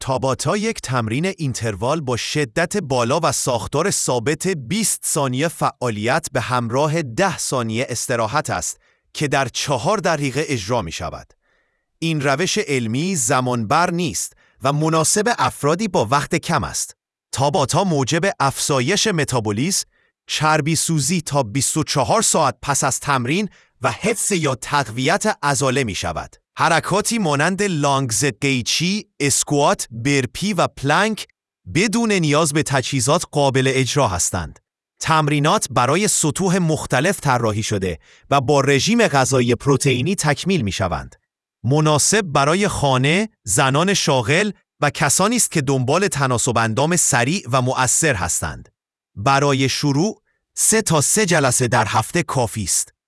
تاباتا یک تمرین اینتروال با شدت بالا و ساختار ثابت 20 ثانیه فعالیت به همراه 10 ثانیه استراحت است که در 4 دقیقه اجرا می شود. این روش علمی زمانبر نیست و مناسب افرادی با وقت کم است. تاباتا موجب افزایش متابولیسم، چربی سوزی تا 24 ساعت پس از تمرین و حفظ یا تقویت عضله می شود. حرکاتی مانند لانگزقیچی، اسکوات، برپی و پلنک بدون نیاز به تجهیزات قابل اجرا هستند. تمرینات برای سطوح مختلف طراحی شده و با رژیم غذایی پروتئینی تکمیل می شوند. مناسب برای خانه، زنان شاغل و کسانی است که دنبال تناسب اندام سریع و مؤثر هستند. برای شروع 3 تا 3 جلسه در هفته کافی است.